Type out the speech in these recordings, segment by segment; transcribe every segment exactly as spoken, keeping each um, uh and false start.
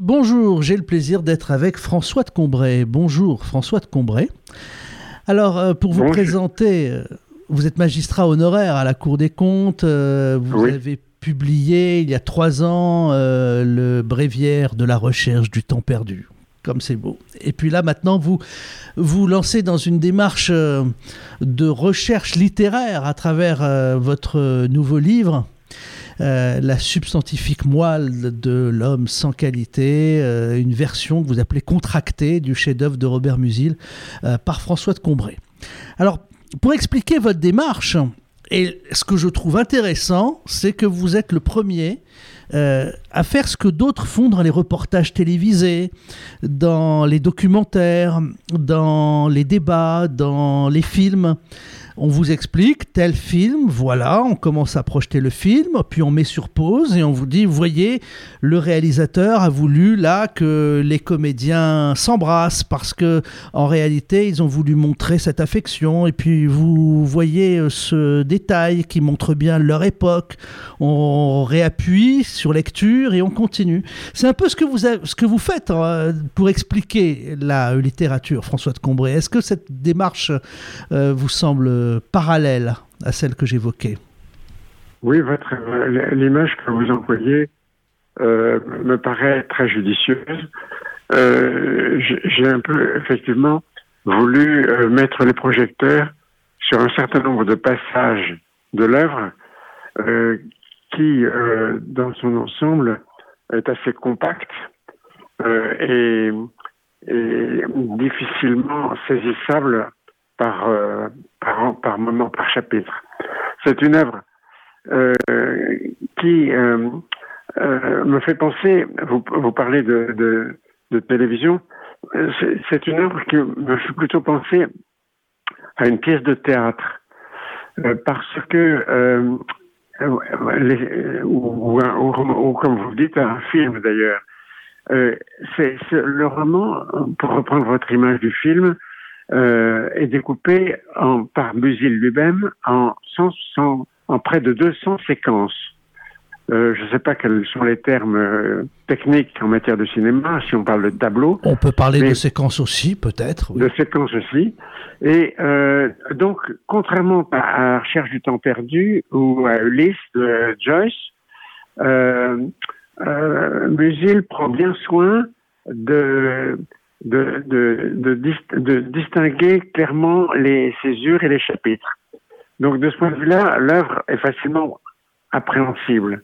Bonjour, j'ai le plaisir d'être avec François de Combray. Bonjour François de Combray. Alors, euh, pour vous Bonjour. présenter, euh, vous êtes magistrat honoraire à la Cour des comptes. Euh, vous oui. avez publié il y a trois ans euh, le bréviaire de la recherche du temps perdu. Comme c'est beau. Et puis là, maintenant, vous vous lancez dans une démarche euh, de recherche littéraire à travers euh, votre nouveau livre. Euh, la substantifique moelle de l'homme sans qualité, euh, une version que vous appelez contractée du chef-d'œuvre de Robert Musil euh, par François de Combray. Alors, pour expliquer votre démarche, et ce que je trouve intéressant, c'est que vous êtes le premier euh, à faire ce que d'autres font dans les reportages télévisés, dans les documentaires, dans les débats, dans les films. On vous explique tel film, voilà, on commence à projeter le film, puis on met sur pause et on vous dit, vous voyez, le réalisateur a voulu là que les comédiens s'embrassent parce que en réalité, ils ont voulu montrer cette affection et puis vous voyez ce détail qui montre bien leur époque. On réappuie sur lecture et on continue. C'est un peu ce que vous, avez, ce que vous faites hein, pour expliquer la littérature, François de Combray. Est-ce que cette démarche euh, vous semble parallèle à celle que j'évoquais? Oui, votre, l'image que vous employez euh, me paraît très judicieuse. Euh, j'ai un peu, effectivement, voulu euh, mettre les projecteurs sur un certain nombre de passages de l'œuvre euh, qui, euh, dans son ensemble, est assez compact euh, et, et difficilement saisissable par, euh, par, par moment, par chapitre. C'est une œuvre euh, qui euh, euh, me fait penser, vous, vous parlez de, de, de télévision, c'est, c'est une œuvre qui me fait plutôt penser à une pièce de théâtre, euh, parce que, euh, les, ou, ou, ou, ou comme vous dites, un film d'ailleurs, euh, c'est, c'est le roman, pour reprendre votre image du film, Euh, est découpé en, par Musil lui-même en, cent, cent, en près de deux cents séquences. Euh, je ne sais pas quels sont les termes euh, techniques en matière de cinéma, si on parle de tableau. On peut parler de séquences aussi, peut-être. Oui. De séquences aussi. Et euh, donc, contrairement à, à Recherche du temps perdu ou à Ulysse de Joyce, euh, euh, Musil prend bien soin de... De, de, de, de distinguer clairement les césures et les chapitres. Donc de ce point de vue-là, l'œuvre est facilement appréhensible.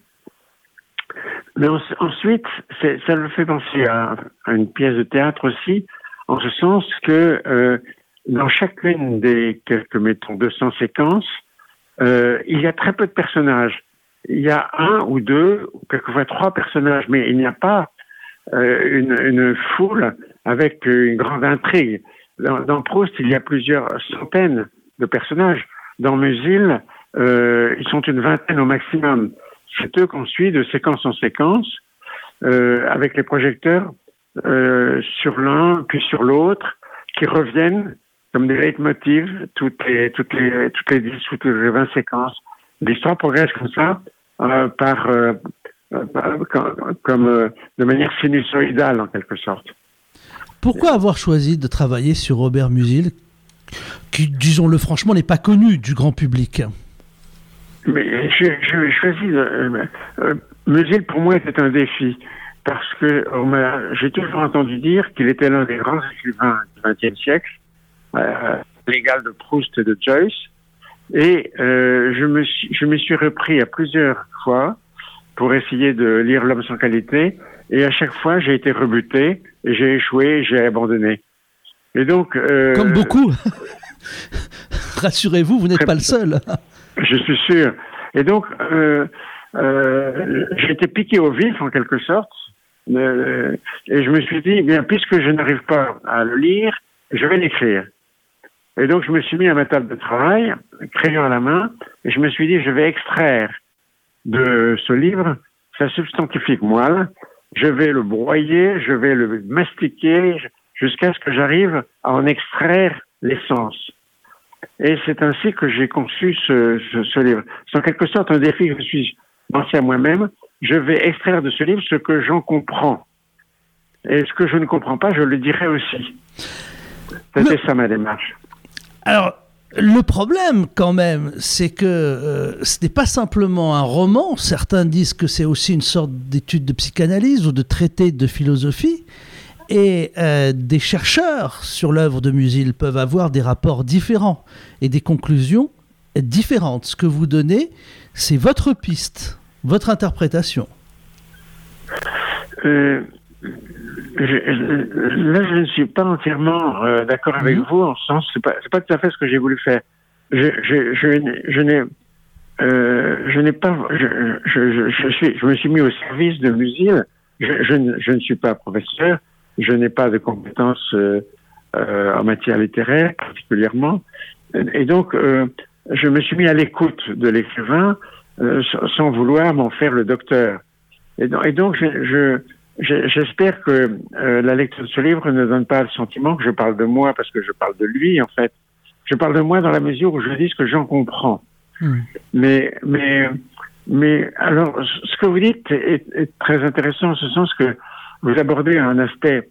Mais en, ensuite, c'est, ça me fait penser à, à une pièce de théâtre aussi, en ce sens que euh, dans chacune des quelques, mettons, deux cents séquences, euh, il y a très peu de personnages. Il y a un ou deux, ou quelquefois trois personnages, mais il n'y a pas euh, une, une foule avec une grande intrigue. Dans, dans Proust, il y a plusieurs centaines de personnages. Dans Musil, euh, ils sont une vingtaine au maximum. C'est eux qu'on suit de séquence en séquence, euh, avec les projecteurs euh, sur l'un puis sur l'autre, qui reviennent comme des leitmotivs toutes les toutes les toutes les dix ou toutes les vingt séquences. L'histoire progresse comme ça, euh, par, euh, par comme, comme euh, de manière sinusoïdale en quelque sorte. Pourquoi avoir choisi de travailler sur Robert Musil, qui, disons-le franchement, n'est pas connu du grand public? Mais j'ai, j'ai choisi... Euh, euh, Musil, pour moi, était un défi, parce que on m'a, j'ai toujours entendu dire qu'il était l'un des grands écrivains du vingtième siècle, euh, l'égal de Proust et de Joyce, et euh, je me suis, je me suis repris à plusieurs fois pour essayer de lire L'homme sans qualité, et à chaque fois, j'ai été rebuté, et j'ai échoué, et j'ai abandonné. Et donc... Euh, Comme beaucoup. Rassurez-vous, vous n'êtes pas le seul. Je suis sûr. Et donc, euh, euh, j'ai été piqué au vif, en quelque sorte, euh, et je me suis dit, bien, puisque je n'arrive pas à le lire, je vais l'écrire. Et donc, je me suis mis à ma table de travail, crayon à la main, et je me suis dit, je vais extraire de ce livre sa substantifique moelle, je vais le broyer, je vais le mastiquer jusqu'à ce que j'arrive à en extraire l'essence. Et c'est ainsi que j'ai conçu ce, ce, ce livre. C'est en quelque sorte un défi que je me suis lancé à moi-même. Je vais extraire de ce livre ce que j'en comprends. Et ce que je ne comprends pas, je le dirai aussi. C'était le... ça ma démarche. Alors, le problème quand même, c'est que euh, ce n'est pas simplement un roman. Certains disent que c'est aussi une sorte d'étude de psychanalyse ou de traité de philosophie. Et euh, des chercheurs sur l'œuvre de Musil peuvent avoir des rapports différents et des conclusions différentes. Ce que vous donnez, c'est votre piste, votre interprétation. Euh, je, là, je ne suis pas entièrement euh, d'accord avec mmh. vous, en ce sens, c'est pas, c'est pas tout à fait ce que j'ai voulu faire. Je, je, je, je n'ai, euh, je n'ai pas, je, je, je, je, suis, je me suis mis au service de Musil. Je, je, ne, je ne suis pas professeur, je n'ai pas de compétences euh, euh, en matière littéraire particulièrement, et donc euh, je me suis mis à l'écoute de l'écrivain euh, sans vouloir m'en faire le docteur. Et donc, et donc je, je, je, j'espère que euh, la lecture de ce livre ne donne pas le sentiment que je parle de moi, parce que je parle de lui, en fait. Je parle de moi dans la mesure où je dis ce que j'en comprends. Mmh. Mais, mais, mais, alors, ce que vous dites est, est très intéressant, en ce sens que vous abordez un aspect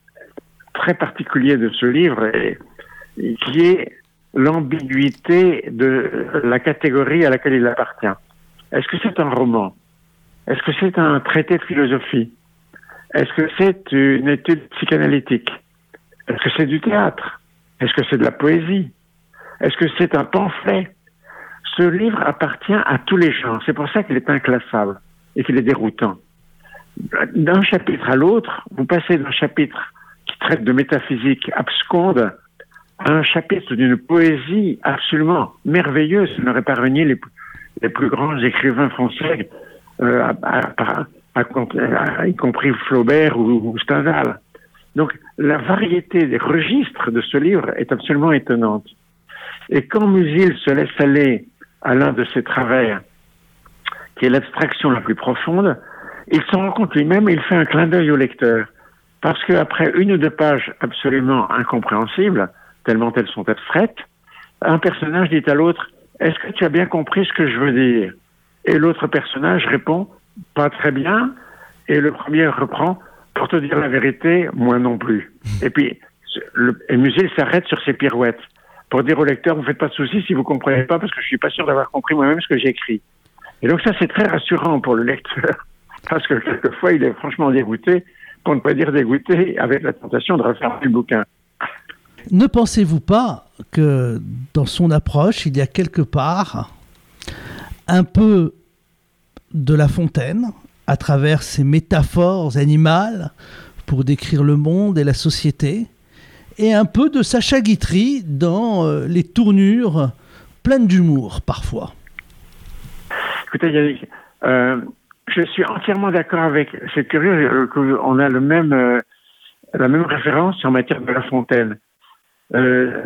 très particulier de ce livre, et, et qui est l'ambiguïté de la catégorie à laquelle il appartient. Est-ce que c'est un roman ? Est-ce que c'est un traité de philosophie ? Est-ce que c'est une étude psychanalytique ? Est-ce que c'est du théâtre ? Est-ce que c'est de la poésie ? Est-ce que c'est un pamphlet ? Ce livre appartient à tous les genres. C'est pour ça qu'il est inclassable et qu'il est déroutant. D'un chapitre à l'autre, vous passez d'un chapitre qui traite de métaphysique absconde à un chapitre d'une poésie absolument merveilleuse. Ça n'aurait pas réuni les, les plus grands écrivains français, euh, à, à, à, à, y compris Flaubert ou, ou Stendhal. Donc, la variété des registres de ce livre est absolument étonnante. Et quand Musil se laisse aller à l'un de ses travers, qui est l'abstraction la plus profonde, il s'en rend compte lui-même et il fait un clin d'œil au lecteur. Parce qu'après une ou deux pages absolument incompréhensibles, tellement elles sont abstraites, un personnage dit à l'autre « Est-ce que tu as bien compris ce que je veux dire ?» Et l'autre personnage répond « Pas très bien ». Et le premier reprend « Pour te dire la vérité, moi non plus ». Et puis, le, et Musil s'arrête sur ses pirouettes pour dire au lecteur « Vous ne faites pas de soucis si vous ne comprenez pas, parce que je ne suis pas sûr d'avoir compris moi-même ce que j'ai écrit ». Et donc ça, c'est très rassurant pour le lecteur, parce que quelquefois, il est franchement dégoûté, pour ne pas dire dégoûté, avec la tentation de refaire le bouquin. Ne pensez-vous pas que dans son approche, il y a quelque part un peu de La Fontaine, à travers ses métaphores animales pour décrire le monde et la société, et un peu de Sacha Guitry dans euh, les tournures pleines d'humour, parfois? Écoutez, Yannick, euh, je suis entièrement d'accord avec... C'est curieux qu'on a le même, euh, la même référence en matière de La Fontaine. Euh,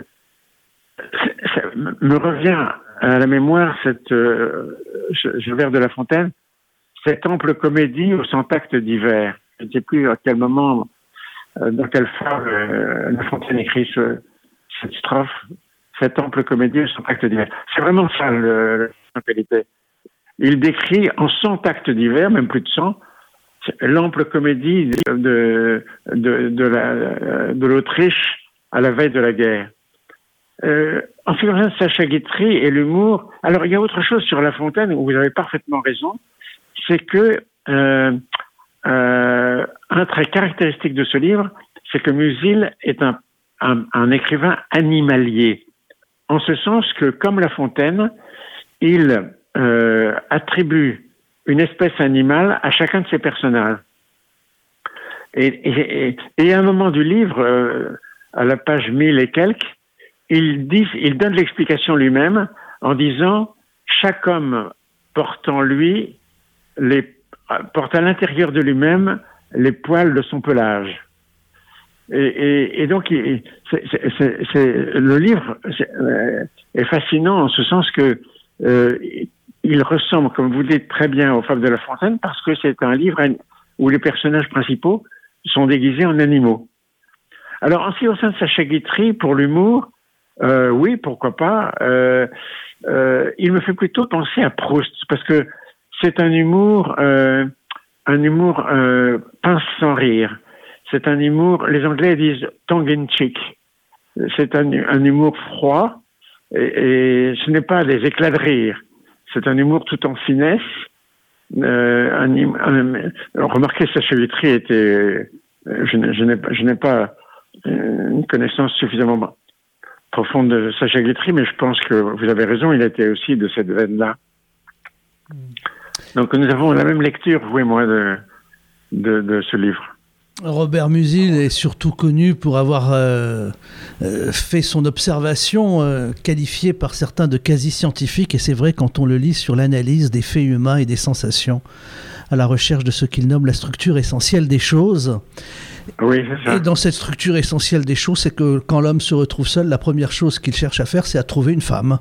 ça me revient à la mémoire cette, euh, ce, ce vers de La Fontaine, cette ample comédie aux cent actes divers. Je ne sais plus à quel moment, euh, dans quelle fable euh, La Fontaine écrit ce, cette strophe, cette ample comédie aux cent actes divers. C'est vraiment ça le, la qualité. Il décrit en cent actes divers, même plus de cent, l'ample comédie de, de, de, la, de l'Autriche à la veille de la guerre. Euh, en ce qui concerne Sacha Guitry et l'humour, alors il y a autre chose sur La Fontaine où vous avez parfaitement raison, c'est que euh, euh, un trait caractéristique de ce livre, c'est que Musil est un, un, un écrivain animalier, en ce sens que, comme La Fontaine, il euh, attribue une espèce animale à chacun de ses personnages. Et, et, et, et à un moment du livre, euh, à la page mille et quelques, il, dit, il donne l'explication lui-même en disant « Chaque homme porte en lui, les, porte à l'intérieur de lui-même les poils de son pelage ». Et, et, et donc, il, c'est, c'est, c'est, c'est, le livre c'est, euh, est fascinant en ce sens que euh, il ressemble, comme vous dites très bien, aux Fables de La Fontaine, parce que c'est un livre où les personnages principaux sont déguisés en animaux. Alors, en ce qui concerne Sacha Guitry, pour l'humour, euh, oui, pourquoi pas. Euh, euh, il me fait plutôt penser à Proust, parce que c'est un humour, euh, un humour euh, pince sans rire. c'est un humour, les Anglais disent tongue in cheek. C'est un, un humour froid et, et ce n'est pas des éclats de rire. C'est un humour tout en finesse. Euh, un, un, remarquez, Sacha Guitry était, je, je, n'ai, je n'ai pas une connaissance suffisamment profonde de Sacha Guitry, mais je pense que vous avez raison, il était aussi de cette veine-là. Donc nous avons la même lecture, vous et moi, de, de, de ce livre. Robert Musil est surtout connu pour avoir euh, euh, fait son observation euh, qualifiée par certains de quasi-scientifique, et c'est vrai quand on le lit sur l'analyse des faits humains et des sensations, à la recherche de ce qu'il nomme la structure essentielle des choses. Oui, c'est ça. Et dans cette structure essentielle des choses, c'est que quand l'homme se retrouve seul, la première chose qu'il cherche à faire, c'est à trouver une femme.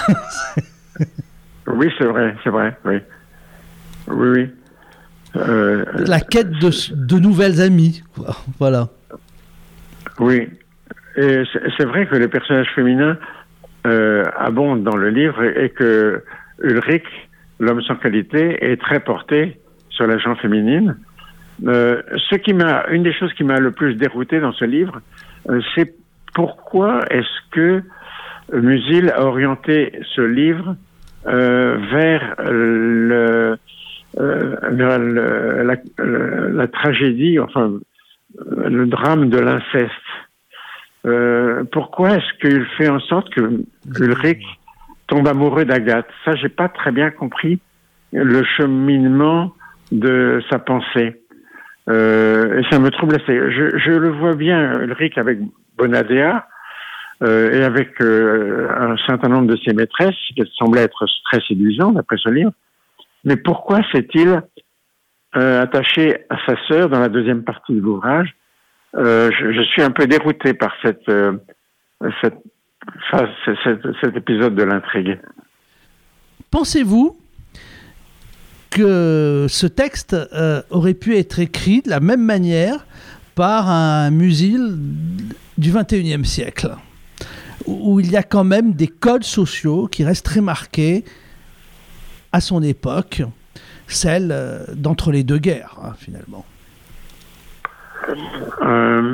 Oui, c'est vrai, c'est vrai, oui. Oui, oui. Euh, la quête de, de nouvelles amies, quoi. Voilà. Oui, et c'est, c'est vrai que les personnages féminins euh, abondent dans le livre et, et que Ulrich, l'homme sans qualité, est très porté sur la gente féminine. Euh, ce qui m'a, une des choses qui m'a le plus dérouté dans ce livre, euh, c'est pourquoi est-ce que Musil a orienté ce livre euh, vers le Euh, la, la, la, la tragédie, enfin le drame de l'inceste. Euh, pourquoi est-ce qu'il fait en sorte que Ulrich tombe amoureux d'Agathe? Ça, j'ai pas très bien compris le cheminement de sa pensée. Euh, et ça me trouble assez. Je, je le vois bien, Ulrich, avec Bonadea euh, et avec euh, un certain nombre de ses maîtresses, qui semblaient être très séduisants d'après ce livre. Mais pourquoi s'est-il euh, attaché à sa sœur dans la deuxième partie de l'ouvrage? euh, je, je suis un peu dérouté par cette, euh, cette phase, cette, cet épisode de l'intrigue. Pensez-vous que ce texte euh, aurait pu être écrit de la même manière par un Musil du vingt et unième siècle, où il y a quand même des codes sociaux qui restent très marqués à son époque, celle euh, d'entre les deux guerres, hein, finalement. Euh,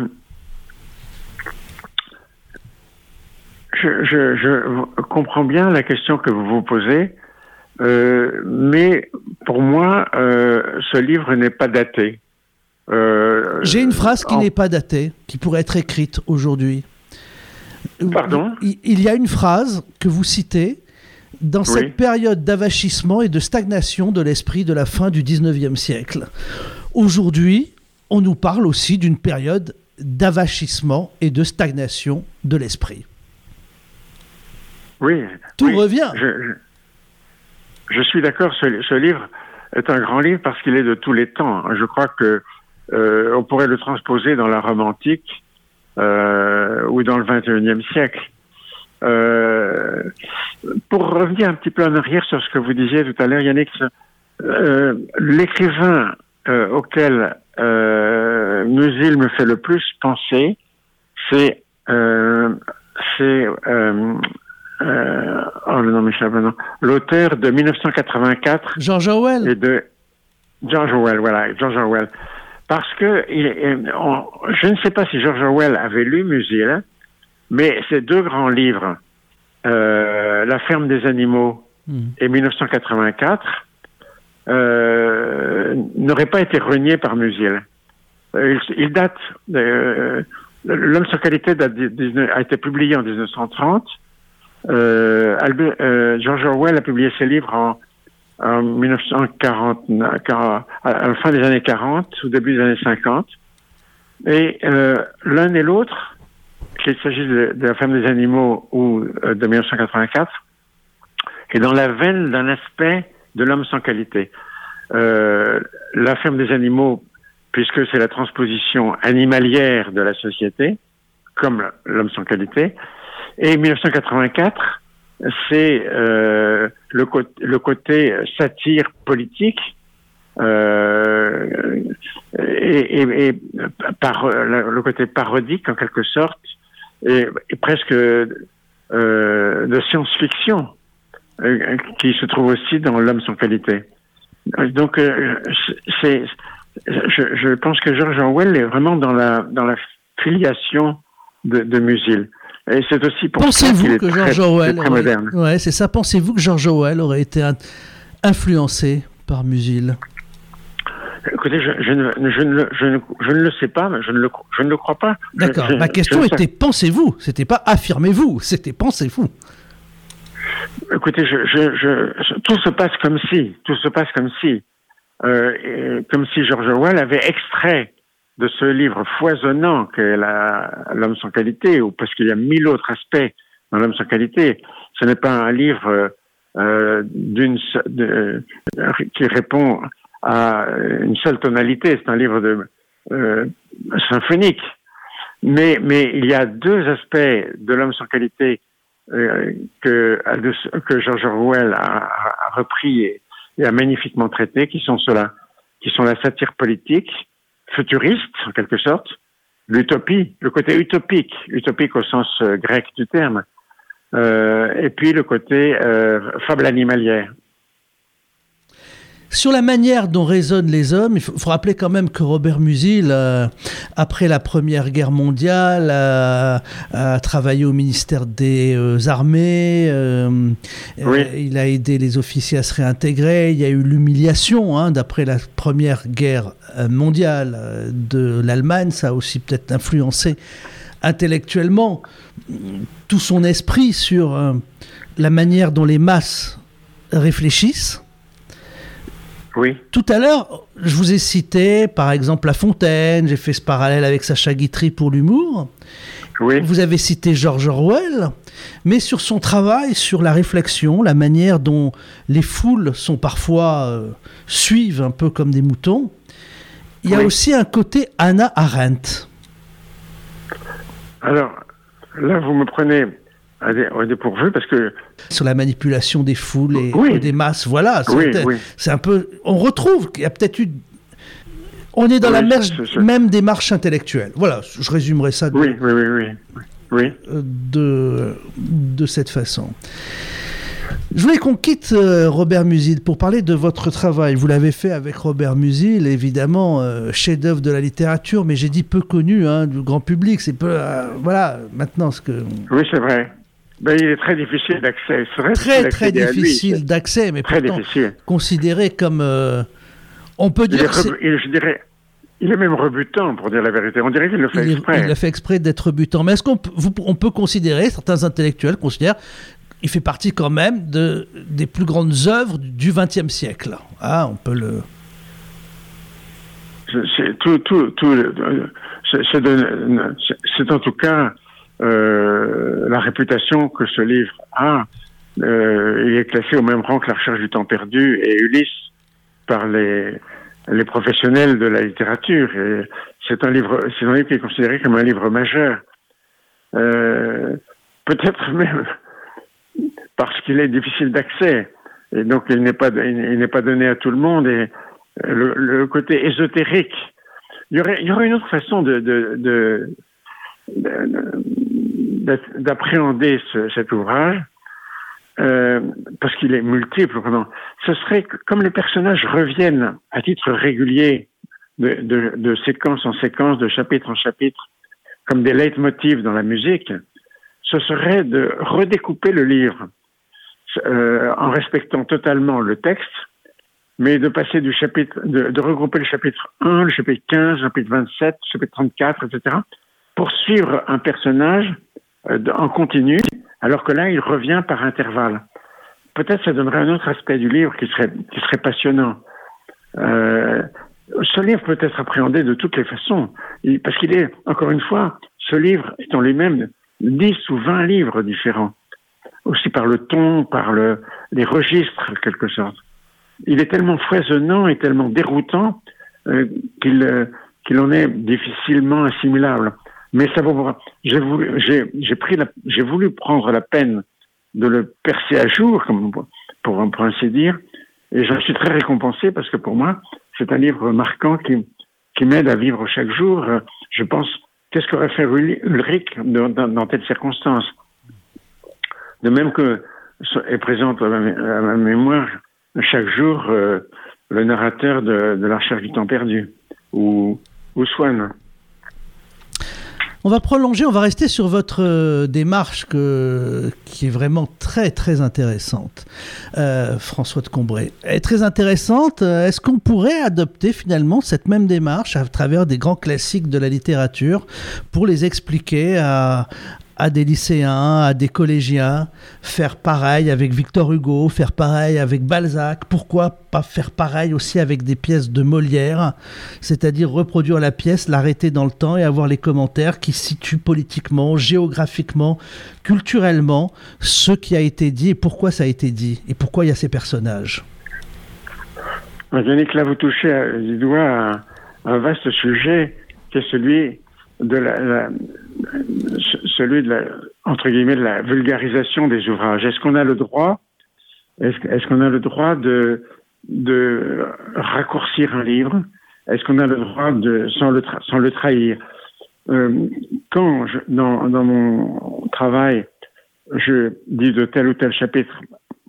je, je, je comprends bien la question que vous vous posez, euh, mais pour moi, euh, ce livre n'est pas daté. Euh, J'ai une phrase qui en... n'est pas datée, qui pourrait être écrite aujourd'hui. Pardon ? Il, il y a une phrase que vous citez dans cette oui. période d'avachissement et de stagnation de l'esprit de la fin du dix-neuvième siècle. Aujourd'hui, on nous parle aussi d'une période d'avachissement et de stagnation de l'esprit. Oui. Tout oui, revient. Je, je, je suis d'accord, ce, ce livre est un grand livre parce qu'il est de tous les temps. Je crois que euh, on pourrait le transposer dans la Rome antique euh, ou dans le vingt et unième siècle. Euh, pour revenir un petit peu en arrière sur ce que vous disiez tout à l'heure, Yannick, euh, l'écrivain euh, auquel euh, Musil me fait le plus penser, c'est euh, c'est euh, euh, oh le nom m'échappe maintenant, l'auteur de mille neuf cent quatre-vingt-quatre, George Orwell, et de George Orwell, voilà, George Orwell, parce que il, on, je ne sais pas si George Orwell avait lu Musil. Mais ces deux grands livres, euh, La ferme des animaux mmh. et mille neuf cent quatre-vingt-quatre, euh, n'auraient pas été reniés par Musil. Euh, il, il date, euh, L'homme sans qualité date, a été publié en dix-neuf cent trente. Euh, Albert, euh, George Orwell a publié ses livres en, en mille neuf cent quarante, à la fin des années quarante, au début des années cinquante. Et euh, l'un et l'autre, qu'il s'agisse de, de La ferme des animaux ou euh, de mille neuf cent quatre-vingt-quatre, est dans la veine d'un aspect de l'homme sans qualité. Euh, La ferme des animaux, puisque c'est la transposition animalière de la société, comme l'homme sans qualité, et mille neuf cent quatre-vingt-quatre, c'est euh, le, co- le côté satire politique, euh, et, et, et par le côté parodique en quelque sorte, et, et presque euh, de science-fiction euh, qui se trouve aussi dans l'homme sans qualité. Donc euh, c'est je, je pense que George Orwell est vraiment dans la, dans la filiation de, de Musil. Et c'est aussi pour ça qu'il est que très, George Orwell très aurait, moderne. Ouais, c'est ça. Pensez-vous que George Orwell aurait été un, influencé par Musil? Écoutez, je, je, ne, je, ne, je, ne, je ne le sais pas, mais je ne le, je ne le crois pas. D'accord. Je, Ma question je était pensez-vous. C'était pas affirmez-vous. C'était pensez-vous. Écoutez, je, je, je, tout se passe comme si, tout se passe comme si, euh, comme si George Orwell avait extrait de ce livre foisonnant qu'est la, L'homme sans qualité, ou parce qu'il y a mille autres aspects dans L'homme sans qualité. Ce n'est pas un livre euh, d'une de, qui répond à une seule tonalité. C'est un livre de euh, symphonique. Mais mais il y a deux aspects de L'homme sans qualité euh, que que George Orwell a, a repris et, et a magnifiquement traité, qui sont ceux-là, qui sont la satire politique, futuriste en quelque sorte, l'utopie, le côté utopique, utopique au sens euh, grec du terme, euh, et puis le côté euh, fable animalière. Sur la manière dont raisonnent les hommes, il faut, faut rappeler quand même que Robert Musil, euh, après la Première Guerre mondiale, a, a travaillé au ministère des euh, Armées, euh, oui. euh, il a aidé les officiers à se réintégrer, il y a eu l'humiliation, hein, d'après la Première Guerre mondiale euh, de l'Allemagne, ça a aussi peut-être influencé intellectuellement tout son esprit sur euh, la manière dont les masses réfléchissent. Oui. Tout à l'heure, je vous ai cité, par exemple, La Fontaine, j'ai fait ce parallèle avec Sacha Guitry pour l'humour. Oui. Vous avez cité George Orwell, mais sur son travail, sur la réflexion, la manière dont les foules sont parfois euh, suivent un peu comme des moutons, il y a oui. aussi un côté Hannah Arendt. Alors, là, vous me prenez au dépourvu parce que sur la manipulation des foules et, oui. et des masses, voilà, c'est, oui, oui. c'est un peu, on retrouve qu'il y a peut-être eu, on est dans oui, la merge, c'est, c'est... même démarche intellectuelle. Voilà, je résumerai ça de, oui, oui, oui, oui. Oui. de de cette façon. Je voulais qu'on quitte euh, Robert Musil pour parler de votre travail. Vous l'avez fait avec Robert Musil, évidemment, euh, chef-d'œuvre de la littérature, mais j'ai dit peu connu hein, du grand public. C'est peu, euh, voilà, maintenant ce que. Oui, c'est vrai. Ben, il est très difficile d'accès. C'est vrai, très, très difficile d'accès, mais très pourtant difficile. Considéré comme... Euh, on peut dire... Il est rebu- il, je dirais, il est même rebutant, pour dire la vérité. On dirait qu'il le fait il exprès. Est, il a fait exprès d'être rebutant. Mais est-ce qu'on peut, vous, on peut considérer, certains intellectuels considèrent, il fait partie quand même de, des plus grandes œuvres du vingtième siècle. Ah, on peut le... C'est, c'est, tout, tout, tout, c'est, c'est, de, c'est, c'est en tout cas... Euh, la réputation que ce livre a, euh, il est classé au même rang que La Recherche du temps perdu et Ulysse par les, les professionnels de la littérature. Et c'est un livre, c'est un livre qui est considéré comme un livre majeur. Euh, peut-être même parce qu'il est difficile d'accès et donc il n'est pas, il n'est pas donné à tout le monde et le, le côté ésotérique. Il y aurait, il y aurait une autre façon de, de, de d'appréhender ce, cet ouvrage euh, parce qu'il est multiple. Ce serait que, comme les personnages reviennent à titre régulier de, de, de séquence en séquence, de chapitre en chapitre, comme des leitmotifs dans la musique, ce serait de redécouper le livre euh, en respectant totalement le texte, mais de passer du chapitre, de, de regrouper le chapitre un, le chapitre quinze, le chapitre vingt-sept, le chapitre trente-quatre, et cetera, pour suivre un personnage euh, en continu, alors que là, il revient par intervalle. Peut-être ça donnerait un autre aspect du livre qui serait, qui serait passionnant. Euh, ce livre peut être appréhendé de toutes les façons, parce qu'il est, encore une fois, ce livre est en lui-même dix ou vingt livres différents, aussi par le ton, par le, les registres, en quelque sorte. Il est tellement foisonnant et tellement déroutant euh, qu'il, euh, qu'il en est difficilement assimilable. Mais ça vaut. J'ai voulu, j'ai, j'ai pris la, j'ai voulu prendre la peine de le percer à jour, comme pour, pour ainsi dire, et j'en suis très récompensé parce que pour moi, c'est un livre marquant qui, qui m'aide à vivre chaque jour. Je pense, qu'est-ce qu'aurait fait Ulrich dans, dans, dans telle circonstance? De même que est présente à ma, à ma mémoire chaque jour euh, le narrateur de, de La Recherche du temps perdu, ou, ou Swann. On va prolonger, on va rester sur votre euh, démarche que, qui est vraiment très très intéressante, euh, François de Combray. Elle est très intéressante. Est-ce qu'on pourrait adopter finalement cette même démarche à travers des grands classiques de la littérature pour les expliquer à, à des lycéens, à des collégiens, faire pareil avec Victor Hugo, faire pareil avec Balzac, pourquoi pas faire pareil aussi avec des pièces de Molière, c'est-à-dire reproduire la pièce, l'arrêter dans le temps et avoir les commentaires qui situent politiquement, géographiquement, culturellement ce qui a été dit et pourquoi ça a été dit et pourquoi il y a ces personnages. Yannick, là vous touchez du doigt un, un vaste sujet qui est celui de la, la celui de la, entre guillemets, de la vulgarisation des ouvrages. Est-ce qu'on a le droit, est-ce, est-ce qu'on a le droit de, de raccourcir un livre? Est-ce qu'on a le droit de, sans le, tra- sans le trahir? euh, Quand, je, dans, dans mon travail, je dis de tel ou tel chapitre,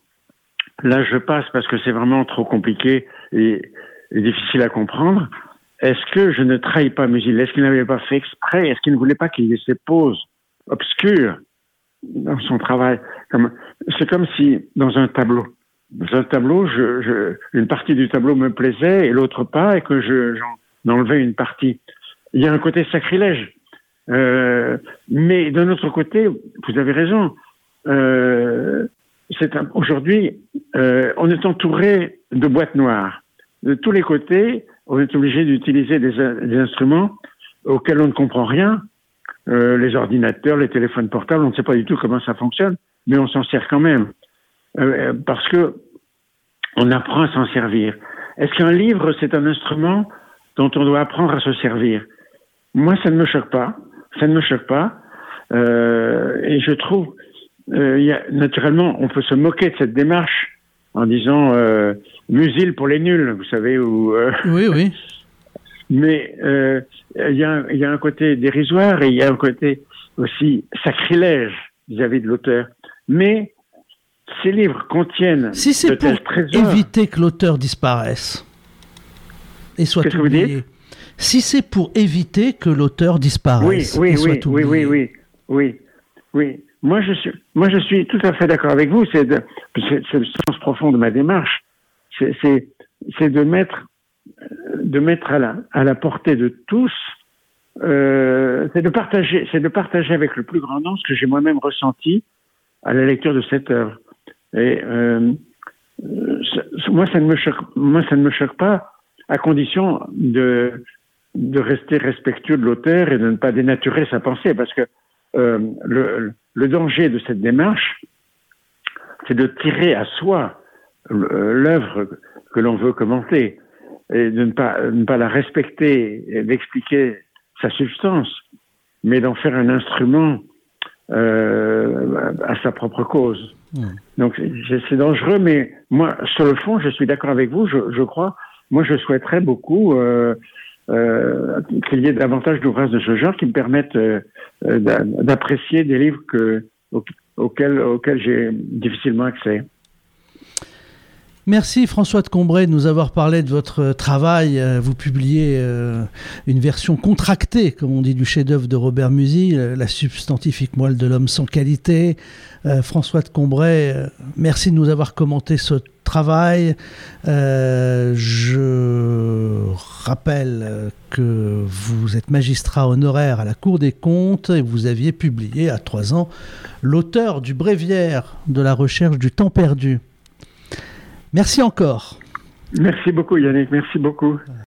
là je passe parce que c'est vraiment trop compliqué et, et difficile à comprendre. Est-ce que je ne trahis pas Musil? Est-ce qu'il n'avait pas fait exprès? Est-ce qu'il ne voulait pas qu'il y ait ces pauses obscures dans son travail? Comme, c'est comme si, dans un tableau, dans un tableau, je, je, une partie du tableau me plaisait et l'autre pas, et que je, j'en enlevais une partie. Il y a un côté sacrilège. Euh, mais d'un autre côté, vous avez raison. Euh, c'est un, aujourd'hui, euh, on est entouré de boîtes noires. De tous les côtés, on est obligé d'utiliser des, des instruments auxquels on ne comprend rien. Euh, les ordinateurs, les téléphones portables, on ne sait pas du tout comment ça fonctionne, mais on s'en sert quand même. Euh, parce que on apprend à s'en servir. Est-ce qu'un livre, c'est un instrument dont on doit apprendre à se servir? Moi, ça ne me choque pas. Ça ne me choque pas. Euh, et je trouve, euh, y a, naturellement, on peut se moquer de cette démarche en disant euh, Musil pour les nuls, vous savez, ou euh, oui, oui. Mais il euh, y, y a un côté dérisoire et il y a un côté aussi sacrilège vis-à-vis de l'auteur. Mais ces livres contiennent si c'est de pour tels trésors. Éviter que l'auteur disparaisse et soit Qu'est-ce oublié. Que vous dites? Si c'est pour éviter que l'auteur disparaisse oui, oui, et soit oui, oublié. oui, oui, oui, oui, oui. Moi, je suis, moi, je suis tout à fait d'accord avec vous. C'est, de, c'est, c'est le sens profond de ma démarche. C'est, c'est, c'est de mettre, de mettre à la, à la portée de tous. Euh, c'est de partager, c'est de partager avec le plus grand nombre ce que j'ai moi-même ressenti à la lecture de cette œuvre. Et euh, ça, moi, ça ne me choque, moi, ça ne me choque pas, à condition de de rester respectueux de l'auteur et de ne pas dénaturer sa pensée, parce que euh, le, le danger de cette démarche, c'est de tirer à soi l'œuvre que l'on veut commenter et de ne pas, de ne pas la respecter et d'expliquer sa substance, mais d'en faire un instrument euh, à sa propre cause. Mmh. Donc c'est, c'est dangereux, mais moi, sur le fond, je suis d'accord avec vous, je, je crois. Moi, je souhaiterais beaucoup euh, euh, qu'il y ait davantage d'ouvrages de ce genre qui me permettent euh, d'apprécier des livres que, auxquels, auxquels j'ai difficilement accès. Merci François de Combray de nous avoir parlé de votre travail. Vous publiez euh, une version contractée, comme on dit, du chef-d'œuvre de Robert Musil, La substantifique moelle de l'homme sans qualité. Euh, François de Combray, euh, merci de nous avoir commenté ce travail. Euh, je rappelle que vous êtes magistrat honoraire à la Cour des comptes et vous aviez publié à trois ans l'auteur du bréviaire de la recherche du temps perdu. Merci encore. Merci beaucoup Yannick, merci beaucoup.